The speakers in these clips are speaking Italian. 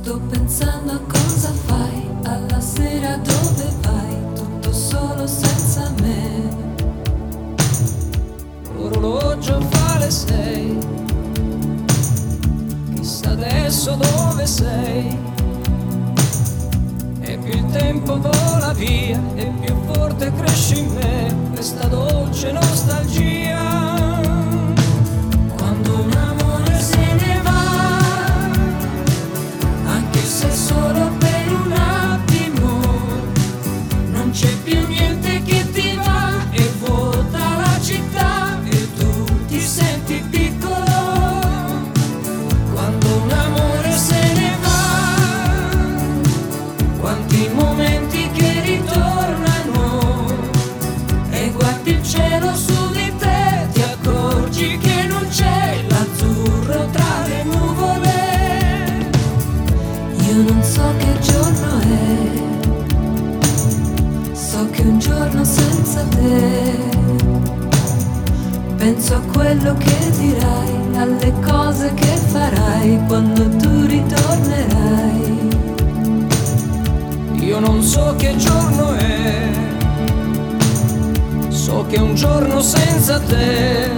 Sto pensando a cosa fai, alla sera dove vai, tutto solo senza me. L'orologio fa le 6, chissà adesso dove sei. E più il tempo vola via, e più forte cresce in me questa dolce nostalgia. Quando un amore se ne va, anche se solo per un attimo, non c'è più niente che ti va, e vuota la città e tu ti senti piccolo. Quando un amore se ne va, quanti momenti che ritornano, e guardi il cielo su di te, ti accorgi che non c'è l'azzurro tra le nuvole. Io non so che giorno è, so che un giorno senza te. Penso a quello che dirai, alle cose che farai quando tu ritornerai. Io non so che giorno è, so che un giorno senza te.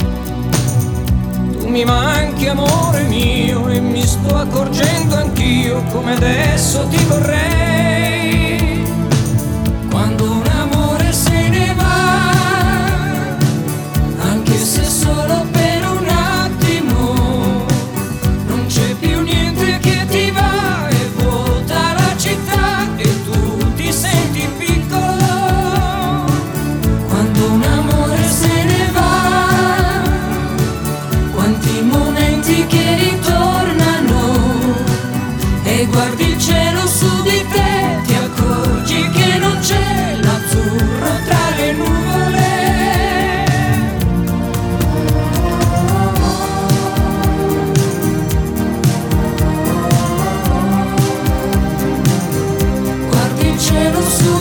Tu mi manchi, amore mio, e mi sto accorgendo anch'io come adesso ti vorrei. Quando un amore se ne va, anche se solo per un attimo, non c'è più niente che ti va, e vuota la città e tu ti senti piccolo. Quando un amore se ne va, quanti momenti che ritornano, e guardi il cielo su di te, ti accorgi che non c'è l'azzurro tra le nuvole. Guardi il cielo su